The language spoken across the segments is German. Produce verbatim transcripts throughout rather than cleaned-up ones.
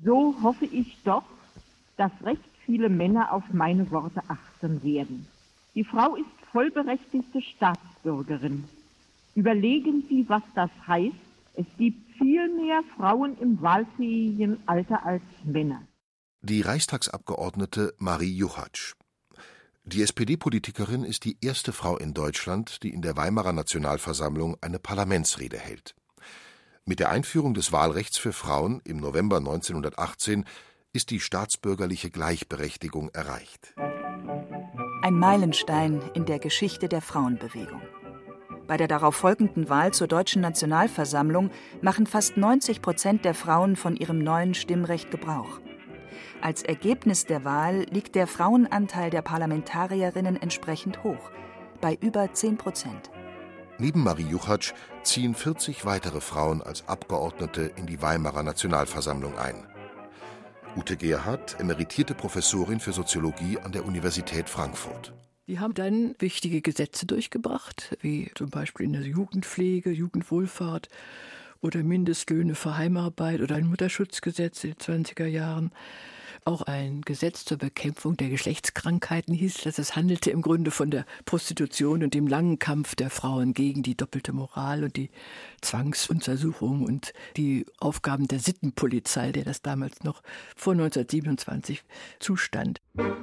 So hoffe ich doch, dass recht viele Männer auf meine Worte achten werden. Die Frau ist vollberechtigte Staatsbürgerin. Überlegen Sie, was das heißt. Es gibt viel mehr Frauen im wahlfähigen Alter als Männer. Die Reichstagsabgeordnete Marie Juchatsch. Die S P D-Politikerin ist die erste Frau in Deutschland, die in der Weimarer Nationalversammlung eine Parlamentsrede hält. Mit der Einführung des Wahlrechts für Frauen im November neunzehnhundertachtzehn ist die staatsbürgerliche Gleichberechtigung erreicht. Ein Meilenstein in der Geschichte der Frauenbewegung. Bei der darauf folgenden Wahl zur Deutschen Nationalversammlung machen fast neunzig Prozent der Frauen von ihrem neuen Stimmrecht Gebrauch. Als Ergebnis der Wahl liegt der Frauenanteil der Parlamentarierinnen entsprechend hoch, bei über zehn Prozent. Neben Marie Juchatsch ziehen vierzig weitere Frauen als Abgeordnete in die Weimarer Nationalversammlung ein. Ute Gerhard, emeritierte Professorin für Soziologie an der Universität Frankfurt. Die haben dann wichtige Gesetze durchgebracht, wie zum Beispiel in der Jugendpflege, Jugendwohlfahrt oder Mindestlöhne für Heimarbeit oder ein Mutterschutzgesetz in den zwanziger Jahren. Auch ein Gesetz zur Bekämpfung der Geschlechtskrankheiten hieß, dass es handelte im Grunde von der Prostitution und dem langen Kampf der Frauen gegen die doppelte Moral und die Zwangsuntersuchung und die Aufgaben der Sittenpolizei, der das damals noch vor neunzehnhundertsiebenundzwanzig zustand.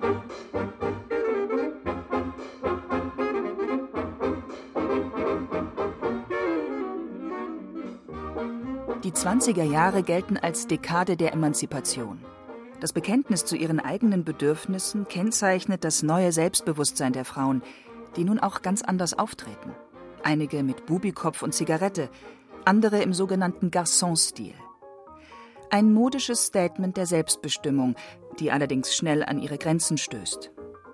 Die zwanziger Jahre gelten als Dekade der Emanzipation. Das Bekenntnis zu ihren eigenen Bedürfnissen kennzeichnet das neue Selbstbewusstsein der Frauen, die nun auch ganz anders auftreten. Einige mit Bubikopf und Zigarette, andere im sogenannten Garçon-Stil. Ein modisches Statement der Selbstbestimmung, die allerdings schnell an ihre Grenzen stößt.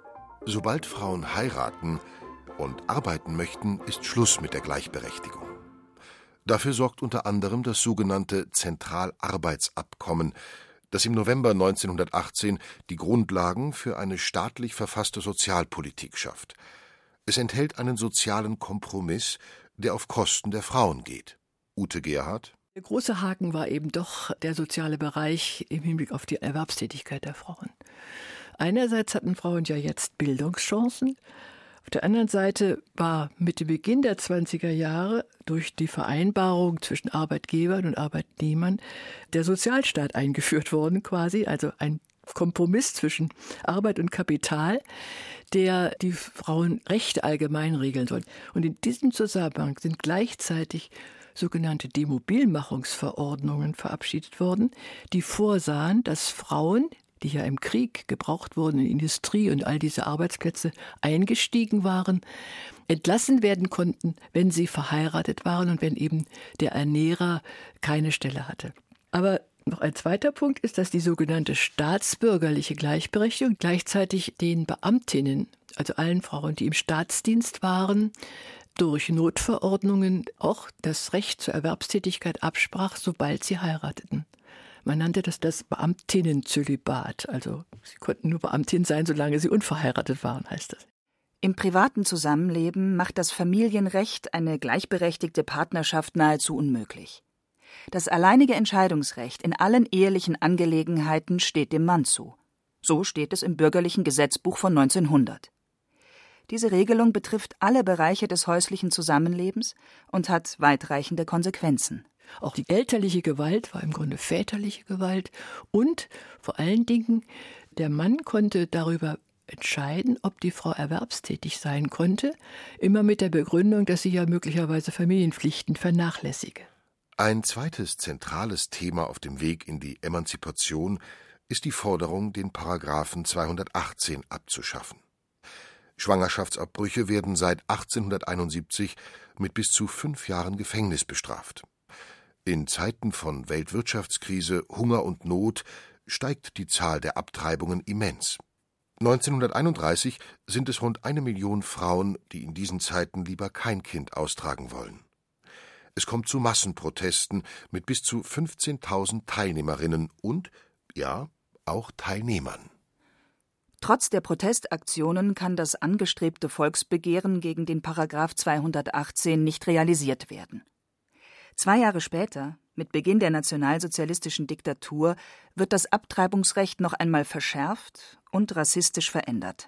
Sobald Frauen heiraten und arbeiten möchten, ist Schluss mit der Gleichberechtigung. Dafür sorgt unter anderem das sogenannte Zentralarbeitsabkommen, das im November neunzehnhundertachtzehn die Grundlagen für eine staatlich verfasste Sozialpolitik schafft. Es enthält einen sozialen Kompromiss, der auf Kosten der Frauen geht. Ute Gerhard. Der große Haken war eben doch der soziale Bereich im Hinblick auf die Erwerbstätigkeit der Frauen. Einerseits hatten Frauen ja jetzt Bildungschancen. Auf der anderen Seite war mit dem Beginn der zwanziger Jahre durch die Vereinbarung zwischen Arbeitgebern und Arbeitnehmern der Sozialstaat eingeführt worden quasi, also ein Kompromiss zwischen Arbeit und Kapital, der die Frauenrechte allgemein regeln soll. Und in diesem Zusammenhang sind gleichzeitig sogenannte Demobilmachungsverordnungen verabschiedet worden, die vorsahen, dass Frauen, die ja im Krieg gebraucht wurden, in Industrie und all diese Arbeitsplätze eingestiegen waren, entlassen werden konnten, wenn sie verheiratet waren und wenn eben der Ernährer keine Stelle hatte. Aber noch ein zweiter Punkt ist, dass die sogenannte staatsbürgerliche Gleichberechtigung gleichzeitig den Beamtinnen, also allen Frauen, die im Staatsdienst waren, durch Notverordnungen auch das Recht zur Erwerbstätigkeit absprach, sobald sie heirateten. Man nannte das das Beamtinnenzölibat, also sie konnten nur Beamtin sein, solange sie unverheiratet waren, heißt das. Im privaten Zusammenleben macht das Familienrecht eine gleichberechtigte Partnerschaft nahezu unmöglich. Das alleinige Entscheidungsrecht in allen ehelichen Angelegenheiten steht dem Mann zu. So steht es im Bürgerlichen Gesetzbuch von neunzehnhundert. Diese Regelung betrifft alle Bereiche des häuslichen Zusammenlebens und hat weitreichende Konsequenzen. Auch die elterliche Gewalt war im Grunde väterliche Gewalt und vor allen Dingen, der Mann konnte darüber entscheiden, ob die Frau erwerbstätig sein konnte, immer mit der Begründung, dass sie ja möglicherweise Familienpflichten vernachlässige. Ein zweites zentrales Thema auf dem Weg in die Emanzipation ist die Forderung, den Paragraphen zweihundertachtzehn abzuschaffen. Schwangerschaftsabbrüche werden seit achtzehnhunderteinundsiebzig mit bis zu fünf Jahren Gefängnis bestraft. In Zeiten von Weltwirtschaftskrise, Hunger und Not steigt die Zahl der Abtreibungen immens. neunzehnhunderteinunddreißig sind es rund eine Million Frauen, die in diesen Zeiten lieber kein Kind austragen wollen. Es kommt zu Massenprotesten mit bis zu fünfzehntausend Teilnehmerinnen und, ja, auch Teilnehmern. Trotz der Protestaktionen kann das angestrebte Volksbegehren gegen den Paragraph zweihundertachtzehn nicht realisiert werden. Zwei Jahre später, Mit Beginn der nationalsozialistischen Diktatur wird das Abtreibungsrecht noch einmal verschärft und rassistisch verändert.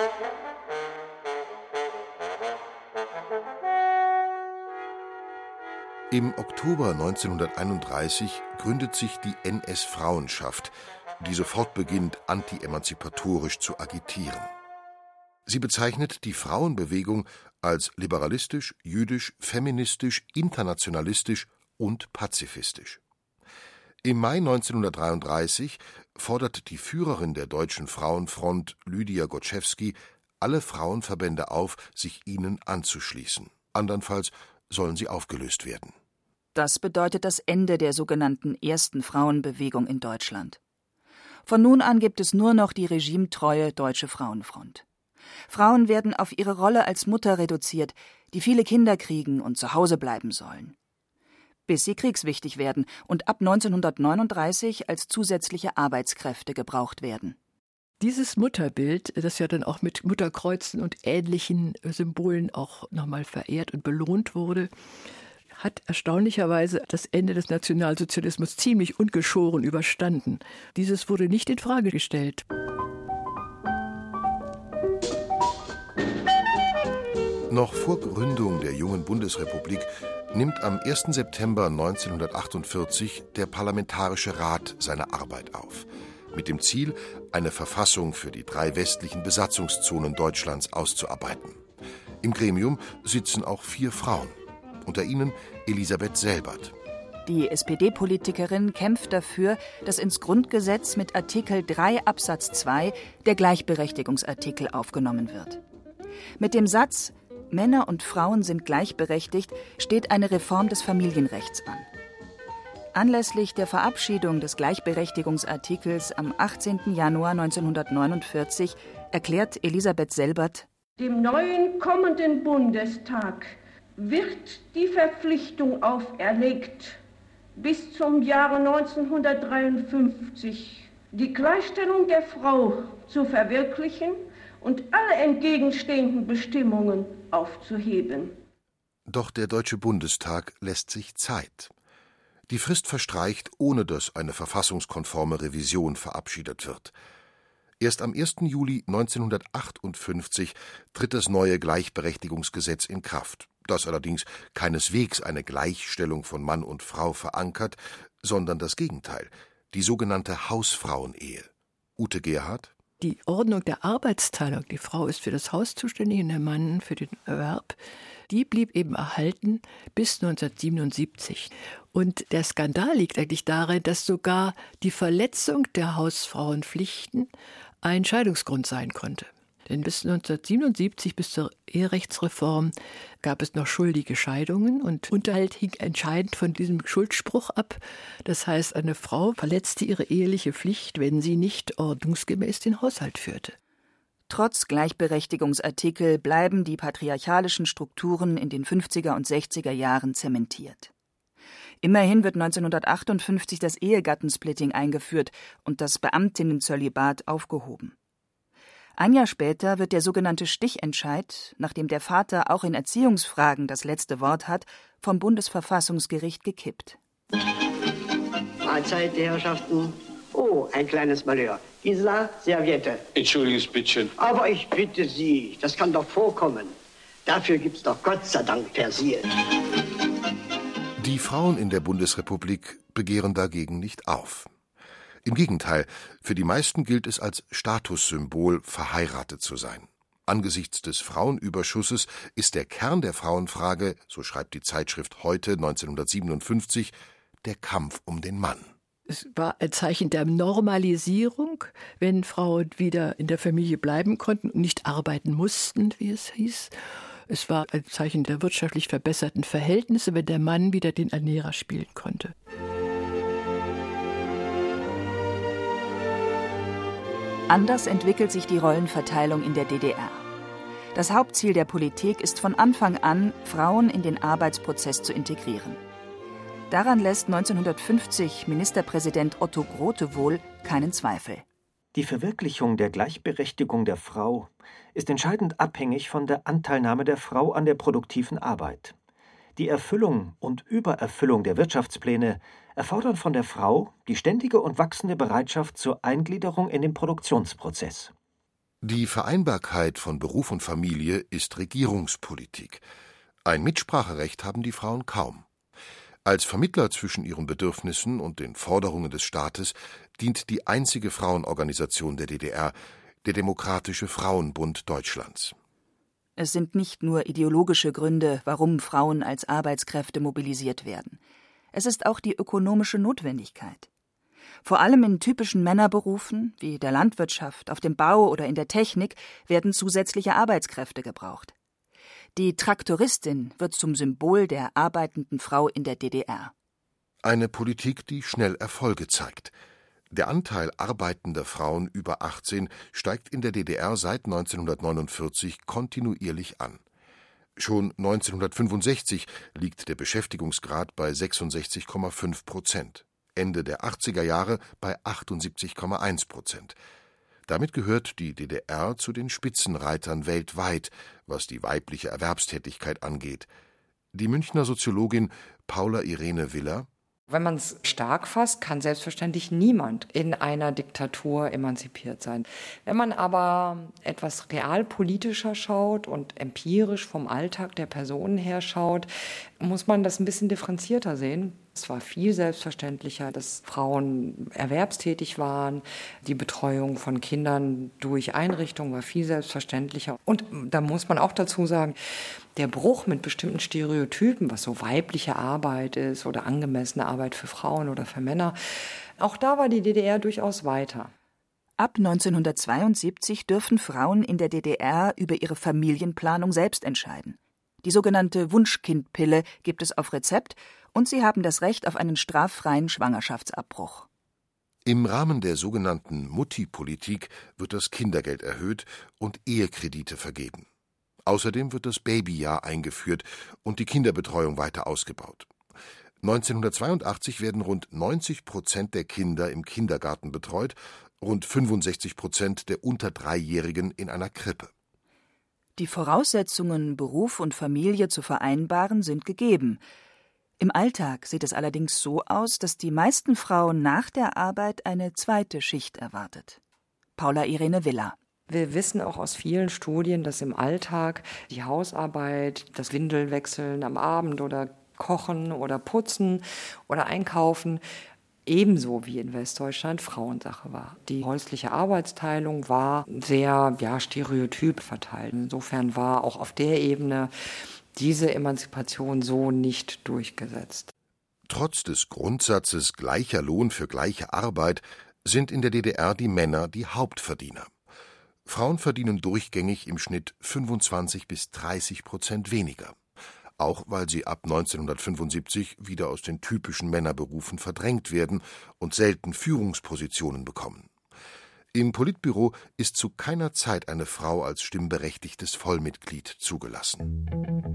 Im Oktober neunzehnhunderteinunddreißig gründet sich die N S-Frauenschaft, die sofort beginnt, anti-emanzipatorisch zu agitieren. Sie bezeichnet die Frauenbewegung als liberalistisch, jüdisch, feministisch, internationalistisch und pazifistisch. Im Mai neunzehnhundertdreiunddreißig fordert die Führerin der Deutschen Frauenfront, Lydia Gottschewski, alle Frauenverbände auf, sich ihnen anzuschließen. Andernfalls sollen sie aufgelöst werden. Das bedeutet das Ende der sogenannten ersten Frauenbewegung in Deutschland. Von nun an gibt es nur noch die regimetreue Deutsche Frauenfront. Frauen werden auf ihre Rolle als Mutter reduziert, die viele Kinder kriegen und zu Hause bleiben sollen. Bis sie kriegswichtig werden und ab neunzehnhundertneununddreißig als zusätzliche Arbeitskräfte gebraucht werden. Dieses Mutterbild, das ja dann auch mit Mutterkreuzen und ähnlichen Symbolen auch nochmal verehrt und belohnt wurde, hat erstaunlicherweise das Ende des Nationalsozialismus ziemlich ungeschoren überstanden. Dieses wurde nicht in Frage gestellt. Noch vor Gründung der jungen Bundesrepublik nimmt am ersten September neunzehnhundertachtundvierzig der Parlamentarische Rat seine Arbeit auf, mit dem Ziel, eine Verfassung für die drei westlichen Besatzungszonen Deutschlands auszuarbeiten. Im Gremium sitzen auch vier Frauen, unter ihnen Elisabeth Selbert. Die S P D-Politikerin kämpft dafür, dass ins Grundgesetz mit Artikel drei Absatz zwei der Gleichberechtigungsartikel aufgenommen wird. Mit dem Satz »Männer und Frauen sind gleichberechtigt« steht eine Reform des Familienrechts an. Anlässlich der Verabschiedung des Gleichberechtigungsartikels am achtzehnten Januar neunzehnhundertneunundvierzig erklärt Elisabeth Selbert: Dem neuen kommenden Bundestag wird die Verpflichtung auferlegt, bis zum Jahre neunzehnhundertdreiundfünfzig die Gleichstellung der Frau zu verwirklichen und alle entgegenstehenden Bestimmungen aufzuheben. Doch der Deutsche Bundestag lässt sich Zeit. Die Frist verstreicht, ohne dass eine verfassungskonforme Revision verabschiedet wird. Erst am ersten Juli neunzehnhundertachtundfünfzig tritt das neue Gleichberechtigungsgesetz in Kraft, das allerdings keineswegs eine Gleichstellung von Mann und Frau verankert, sondern das Gegenteil, die sogenannte Hausfrauenehe. Ute Gerhard? Die Ordnung der Arbeitsteilung, die Frau ist für das Haus zuständig und der Mann für den Erwerb, die blieb eben erhalten bis neunzehnhundertsiebenundsiebzig. Und der Skandal liegt eigentlich darin, dass sogar die Verletzung der Hausfrauenpflichten ein Scheidungsgrund sein konnte. Denn bis neunzehnhundertsiebenundsiebzig, bis zur Eherechtsreform, gab es noch schuldige Scheidungen und Unterhalt hing entscheidend von diesem Schuldspruch ab. Das heißt, eine Frau verletzte ihre eheliche Pflicht, wenn sie nicht ordnungsgemäß den Haushalt führte. Trotz Gleichberechtigungsartikel bleiben die patriarchalischen Strukturen in den fünfziger und sechziger Jahren zementiert. Immerhin wird neunzehnhundertachtundfünfzig das Ehegattensplitting eingeführt und das Beamtinnenzölibat aufgehoben. Ein Jahr später wird der sogenannte Stichentscheid, nachdem der Vater auch in Erziehungsfragen das letzte Wort hat, vom Bundesverfassungsgericht gekippt. Mahlzeit, die Herrschaften. Oh, ein kleines Malheur. Gisela, Serviette. Entschuldiges bittchen. Aber ich bitte Sie, das kann doch vorkommen. Dafür gibt's doch Gott sei Dank Persil. Die Frauen in der Bundesrepublik begehren dagegen nicht auf. Im Gegenteil, für die meisten gilt es als Statussymbol, verheiratet zu sein. Angesichts des Frauenüberschusses ist der Kern der Frauenfrage, so schreibt die Zeitschrift Heute neunzehnhundertsiebenundfünfzig, der Kampf um den Mann. Es war ein Zeichen der Normalisierung, wenn Frauen wieder in der Familie bleiben konnten und nicht arbeiten mussten, wie es hieß. Es war ein Zeichen der wirtschaftlich verbesserten Verhältnisse, wenn der Mann wieder den Ernährer spielen konnte. Anders entwickelt sich die Rollenverteilung in der D D R. Das Hauptziel der Politik ist von Anfang an, Frauen in den Arbeitsprozess zu integrieren. Daran lässt neunzehnhundertfünfzig Ministerpräsident Otto Grote wohl keinen Zweifel. Die Verwirklichung der Gleichberechtigung der Frau ist entscheidend abhängig von der Anteilnahme der Frau an der produktiven Arbeit. Die Erfüllung und Übererfüllung der Wirtschaftspläne erfordern von der Frau die ständige und wachsende Bereitschaft zur Eingliederung in den Produktionsprozess. Die Vereinbarkeit von Beruf und Familie ist Regierungspolitik. Ein Mitspracherecht haben die Frauen kaum. Als Vermittler zwischen ihren Bedürfnissen und den Forderungen des Staates dient die einzige Frauenorganisation der D D R, der Demokratische Frauenbund Deutschlands. Es sind nicht nur ideologische Gründe, warum Frauen als Arbeitskräfte mobilisiert werden. Es ist auch die ökonomische Notwendigkeit. Vor allem in typischen Männerberufen, wie der Landwirtschaft, auf dem Bau oder in der Technik, werden zusätzliche Arbeitskräfte gebraucht. Die Traktoristin wird zum Symbol der arbeitenden Frau in der D D R. Eine Politik, die schnell Erfolge zeigt. Der Anteil arbeitender Frauen über achtzehn steigt in der D D R seit neunzehnhundertneunundvierzig kontinuierlich an. Schon neunzehnhundertfünfundsechzig liegt der Beschäftigungsgrad bei sechsundsechzig Komma fünf Prozent, Ende der achtziger Jahre bei achtundsiebzig Komma eins Prozent. Damit gehört die D D R zu den Spitzenreitern weltweit, was die weibliche Erwerbstätigkeit angeht. Die Münchner Soziologin Paula Irene Willer: Wenn man es stark fasst, kann selbstverständlich niemand in einer Diktatur emanzipiert sein. Wenn man aber etwas realpolitischer schaut und empirisch vom Alltag der Personen her schaut, muss man das ein bisschen differenzierter sehen. Es war viel selbstverständlicher, dass Frauen erwerbstätig waren. Die Betreuung von Kindern durch Einrichtungen war viel selbstverständlicher. Und da muss man auch dazu sagen, der Bruch mit bestimmten Stereotypen, was so weibliche Arbeit ist oder angemessene Arbeit für Frauen oder für Männer, auch da war die D D R durchaus weiter. Ab neunzehnhundertzweiundsiebzig dürfen Frauen in der D D R über ihre Familienplanung selbst entscheiden. Die sogenannte Wunschkindpille gibt es auf Rezept und sie haben das Recht auf einen straffreien Schwangerschaftsabbruch. Im Rahmen der sogenannten Mutti-Politik wird das Kindergeld erhöht und Ehekredite vergeben. Außerdem wird das Babyjahr eingeführt und die Kinderbetreuung weiter ausgebaut. neunzehnhundertzweiundachtzig werden rund neunzig Prozent der Kinder im Kindergarten betreut, rund fünfundsechzig Prozent der unter Dreijährigen in einer Krippe. Die Voraussetzungen, Beruf und Familie zu vereinbaren, sind gegeben. Im Alltag sieht es allerdings so aus, dass die meisten Frauen nach der Arbeit eine zweite Schicht erwartet. Paula Irene Willer: Wir wissen auch aus vielen Studien, dass im Alltag die Hausarbeit, das Windelwechseln am Abend oder Kochen oder Putzen oder Einkaufen ebenso wie in Westdeutschland Frauensache war. Die häusliche Arbeitsteilung war sehr ja, stereotyp verteilt. Insofern war auch auf der Ebene diese Emanzipation so nicht durchgesetzt. Trotz des Grundsatzes gleicher Lohn für gleiche Arbeit sind in der D D R die Männer die Hauptverdiener. Frauen verdienen durchgängig im Schnitt fünfundzwanzig bis dreißig Prozent weniger. Auch weil sie ab neunzehnhundertfünfundsiebzig wieder aus den typischen Männerberufen verdrängt werden und selten Führungspositionen bekommen. Im Politbüro ist zu keiner Zeit eine Frau als stimmberechtigtes Vollmitglied zugelassen.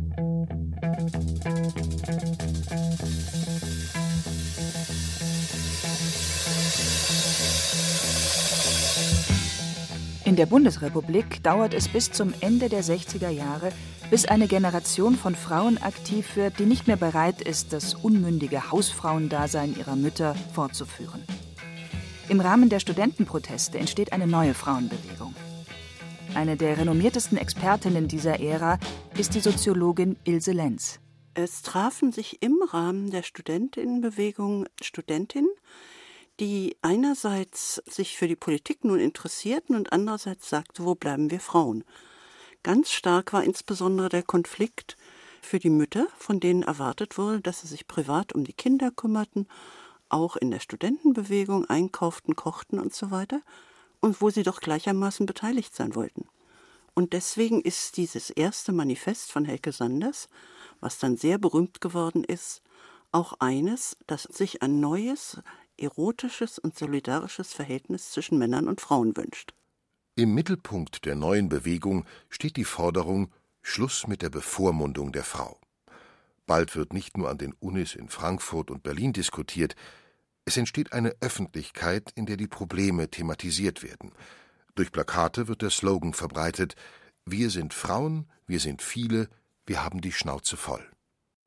In der Bundesrepublik dauert es bis zum Ende der sechziger Jahre, bis eine Generation von Frauen aktiv wird, die nicht mehr bereit ist, das unmündige Hausfrauendasein ihrer Mütter fortzuführen. Im Rahmen der Studentenproteste entsteht eine neue Frauenbewegung. Eine der renommiertesten Expertinnen dieser Ära ist die Soziologin Ilse Lenz. Es trafen sich im Rahmen der Studentinnenbewegung Studentinnen, die einerseits sich für die Politik nun interessierten und andererseits sagte, wo bleiben wir Frauen? Ganz stark war insbesondere der Konflikt für die Mütter, von denen erwartet wurde, dass sie sich privat um die Kinder kümmerten, auch in der Studentenbewegung einkauften, kochten und so weiter, und wo sie doch gleichermaßen beteiligt sein wollten. Und deswegen ist dieses erste Manifest von Helke Sanders, was dann sehr berühmt geworden ist, auch eines, das sich ein neues, erotisches und solidarisches Verhältnis zwischen Männern und Frauen wünscht. Im Mittelpunkt der neuen Bewegung steht die Forderung Schluss mit der Bevormundung der Frau. Bald wird nicht nur an den Unis in Frankfurt und Berlin diskutiert, es entsteht eine Öffentlichkeit, in der die Probleme thematisiert werden. Durch Plakate wird der Slogan verbreitet: Wir sind Frauen, wir sind viele, wir haben die Schnauze voll.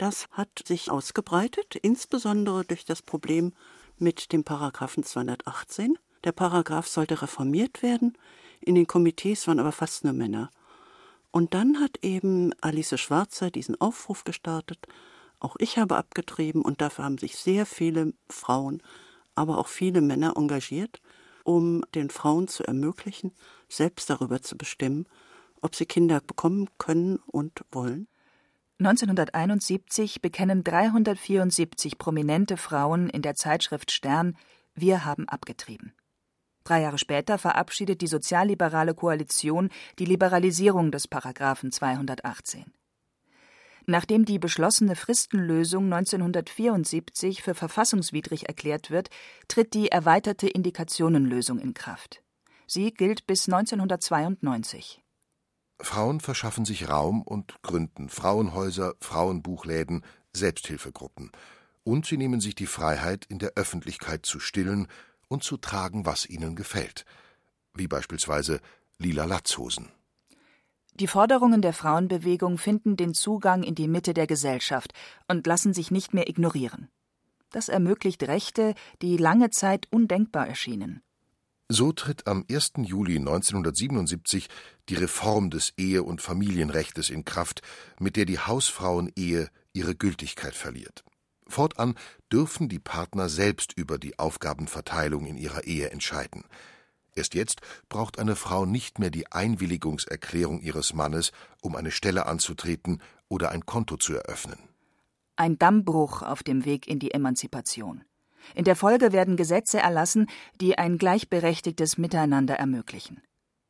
Das hat sich ausgebreitet, insbesondere durch das Problem mit dem Paragraphen zweihundertachtzehn. Der Paragraph sollte reformiert werden. In den Komitees waren aber fast nur Männer. Und dann hat eben Alice Schwarzer diesen Aufruf gestartet. Auch ich habe abgetrieben und dafür haben sich sehr viele Frauen, aber auch viele Männer engagiert, um den Frauen zu ermöglichen, selbst darüber zu bestimmen, ob sie Kinder bekommen können und wollen. neunzehnhunderteinundsiebzig bekennen dreihundertvierundsiebzig prominente Frauen in der Zeitschrift Stern: Wir haben abgetrieben. Drei Jahre später verabschiedet die sozialliberale Koalition die Liberalisierung des Paragraphen zweihundertachtzehn. Nachdem die beschlossene Fristenlösung neunzehnhundertvierundsiebzig für verfassungswidrig erklärt wird, tritt die erweiterte Indikationenlösung in Kraft. Sie gilt bis neunzehnhundertzweiundneunzig. Frauen verschaffen sich Raum und gründen Frauenhäuser, Frauenbuchläden, Selbsthilfegruppen. Und sie nehmen sich die Freiheit, in der Öffentlichkeit zu stillen und zu tragen, was ihnen gefällt. Wie beispielsweise lila Latzhosen. Die Forderungen der Frauenbewegung finden den Zugang in die Mitte der Gesellschaft und lassen sich nicht mehr ignorieren. Das ermöglicht Rechte, die lange Zeit undenkbar erschienen. So tritt am ersten Juli neunzehnhundertsiebenundsiebzig die Reform des Ehe- und Familienrechtes in Kraft, mit der die Hausfrauenehe ihre Gültigkeit verliert. Fortan dürfen die Partner selbst über die Aufgabenverteilung in ihrer Ehe entscheiden. Erst jetzt braucht eine Frau nicht mehr die Einwilligungserklärung ihres Mannes, um eine Stelle anzutreten oder ein Konto zu eröffnen. Ein Dammbruch auf dem Weg in die Emanzipation. In der Folge werden Gesetze erlassen, die ein gleichberechtigtes Miteinander ermöglichen.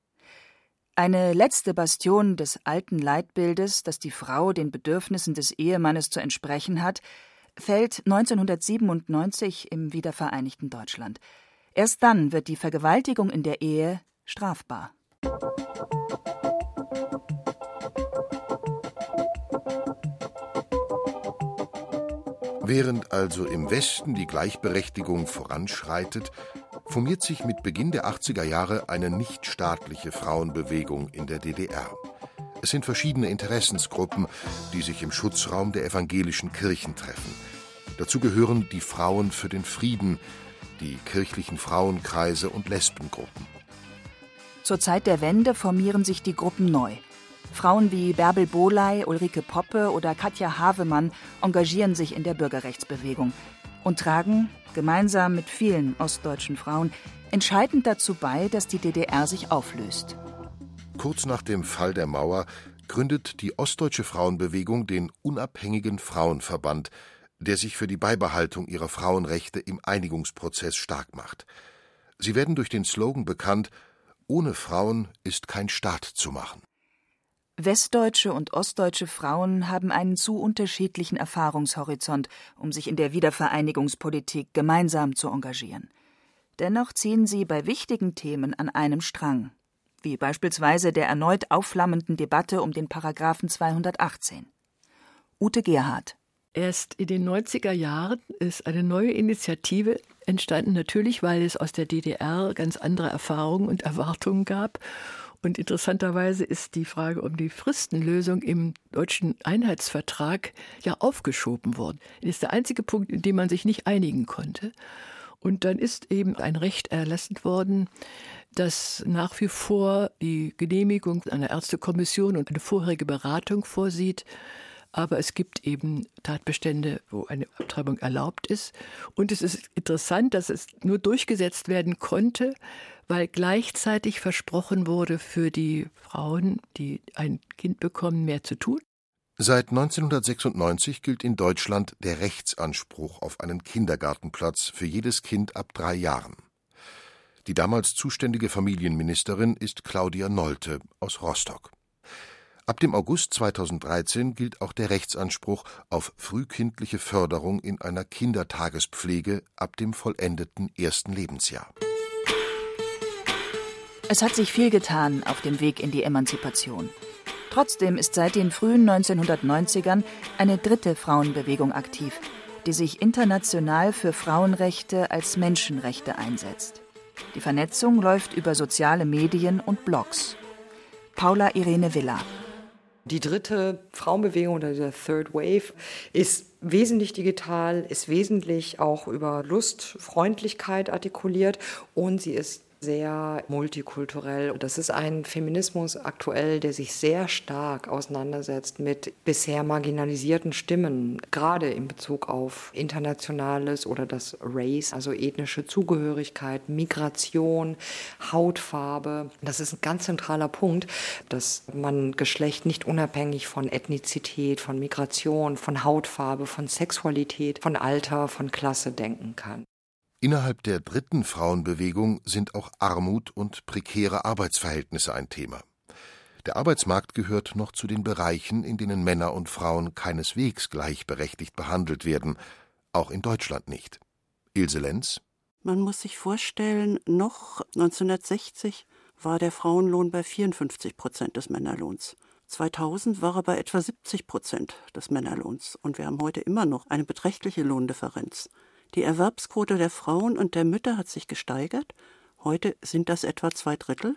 Eine letzte Bastion des alten Leitbildes, dass die Frau den Bedürfnissen des Ehemannes zu entsprechen hat, fällt neunzehnhundertsiebenundneunzig im wiedervereinigten Deutschland. Erst dann wird die Vergewaltigung in der Ehe strafbar. Während also im Westen die Gleichberechtigung voranschreitet, formiert sich mit Beginn der achtziger Jahre eine nichtstaatliche Frauenbewegung in der D D R. Es sind verschiedene Interessensgruppen, die sich im Schutzraum der evangelischen Kirchen treffen. Dazu gehören die Frauen für den Frieden, die kirchlichen Frauenkreise und Lesbengruppen. Zur Zeit der Wende formieren sich die Gruppen neu. Frauen wie Bärbel Bohley, Ulrike Poppe oder Katja Havemann engagieren sich in der Bürgerrechtsbewegung und tragen, gemeinsam mit vielen ostdeutschen Frauen, entscheidend dazu bei, dass die D D R sich auflöst. Kurz nach dem Fall der Mauer gründet die ostdeutsche Frauenbewegung den Unabhängigen Frauenverband, der sich für die Beibehaltung ihrer Frauenrechte im Einigungsprozess stark macht. Sie werden durch den Slogan bekannt: Ohne Frauen ist kein Staat zu machen. Westdeutsche und ostdeutsche Frauen haben einen zu unterschiedlichen Erfahrungshorizont, um sich in der Wiedervereinigungspolitik gemeinsam zu engagieren. Dennoch ziehen sie bei wichtigen Themen an einem Strang, wie beispielsweise der erneut aufflammenden Debatte um den Paragraphen zweihundertachtzehn. Ute Gerhardt. Erst in den neunziger Jahren ist eine neue Initiative entstanden, natürlich, weil es aus der D D R ganz andere Erfahrungen und Erwartungen gab. Und interessanterweise ist die Frage um die Fristenlösung im deutschen Einheitsvertrag ja aufgeschoben worden. Das ist der einzige Punkt, in dem man sich nicht einigen konnte. Und dann ist eben ein Recht erlassen worden, das nach wie vor die Genehmigung einer Ärztekommission und eine vorherige Beratung vorsieht. Aber es gibt eben Tatbestände, wo eine Abtreibung erlaubt ist. Und es ist interessant, dass es nur durchgesetzt werden konnte, weil gleichzeitig versprochen wurde, für die Frauen, die ein Kind bekommen, mehr zu tun. Seit neunzehnhundertsechsundneunzig gilt in Deutschland der Rechtsanspruch auf einen Kindergartenplatz für jedes Kind ab drei Jahren. Die damals zuständige Familienministerin ist Claudia Nolte aus Rostock. Ab dem August zweitausenddreizehn gilt auch der Rechtsanspruch auf frühkindliche Förderung in einer Kindertagespflege ab dem vollendeten ersten Lebensjahr. Es hat sich viel getan auf dem Weg in die Emanzipation. Trotzdem ist seit den frühen neunzehnhundertneunzigern eine dritte Frauenbewegung aktiv, die sich international für Frauenrechte als Menschenrechte einsetzt. Die Vernetzung läuft über soziale Medien und Blogs. Paula Irene Villa. Die dritte Frauenbewegung oder der Third Wave ist wesentlich digital, ist wesentlich auch über Lust, Freundlichkeit artikuliert und sie ist sehr multikulturell. Das ist ein Feminismus aktuell, der sich sehr stark auseinandersetzt mit bisher marginalisierten Stimmen, gerade in Bezug auf Internationales oder das Race, also ethnische Zugehörigkeit, Migration, Hautfarbe. Das ist ein ganz zentraler Punkt, dass man Geschlecht nicht unabhängig von Ethnizität, von Migration, von Hautfarbe, von Sexualität, von Alter, von Klasse denken kann. Innerhalb der dritten Frauenbewegung sind auch Armut und prekäre Arbeitsverhältnisse ein Thema. Der Arbeitsmarkt gehört noch zu den Bereichen, in denen Männer und Frauen keineswegs gleichberechtigt behandelt werden, auch in Deutschland nicht. Ilse Lenz: Man muss sich vorstellen, noch neunzehnhundertsechzig war der Frauenlohn bei vierundfünfzig Prozent des Männerlohns. zweitausend war er bei etwa siebzig Prozent des Männerlohns. Und wir haben heute immer noch eine beträchtliche Lohndifferenz. Die Erwerbsquote der Frauen und der Mütter hat sich gesteigert. Heute sind das etwa zwei Drittel.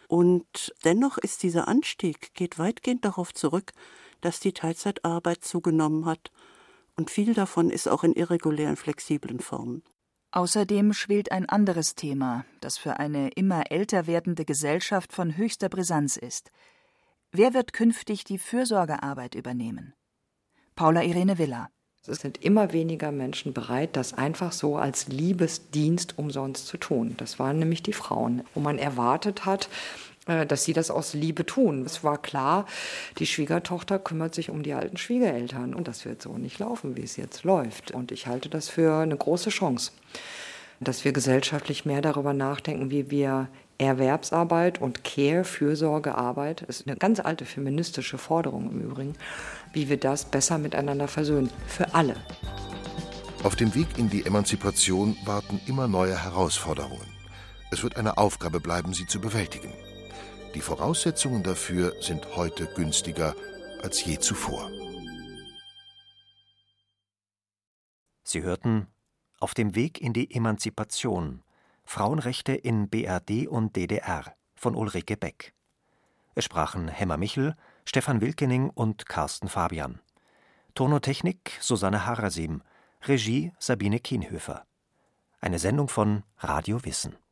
Und dennoch ist dieser Anstieg, geht weitgehend darauf zurück, dass die Teilzeitarbeit zugenommen hat. Und viel davon ist auch in irregulären, flexiblen Formen. Außerdem schwelt ein anderes Thema, das für eine immer älter werdende Gesellschaft von höchster Brisanz ist. Wer wird künftig die Fürsorgearbeit übernehmen? Paula Irene Villa: Es sind immer weniger Menschen bereit, das einfach so als Liebesdienst umsonst zu tun. Das waren nämlich die Frauen, wo man erwartet hat, dass sie das aus Liebe tun. Es war klar, die Schwiegertochter kümmert sich um die alten Schwiegereltern und das wird so nicht laufen, wie es jetzt läuft. Und ich halte das für eine große Chance, dass wir gesellschaftlich mehr darüber nachdenken, wie wir Erwerbsarbeit und Care, Fürsorgearbeit, das ist eine ganz alte feministische Forderung im Übrigen, wie wir das besser miteinander versöhnen, für alle. Auf dem Weg in die Emanzipation warten immer neue Herausforderungen. Es wird eine Aufgabe bleiben, sie zu bewältigen. Die Voraussetzungen dafür sind heute günstiger als je zuvor. Sie hörten Auf dem Weg in die Emanzipation. Frauenrechte in B R D und D D R von Ulrike Beck. Es sprachen Hemmer Michel, Stefan Wilkening und Carsten Fabian. Tonotechnik Susanne Harasim, Regie Sabine Kienhöfer. Eine Sendung von Radio Wissen.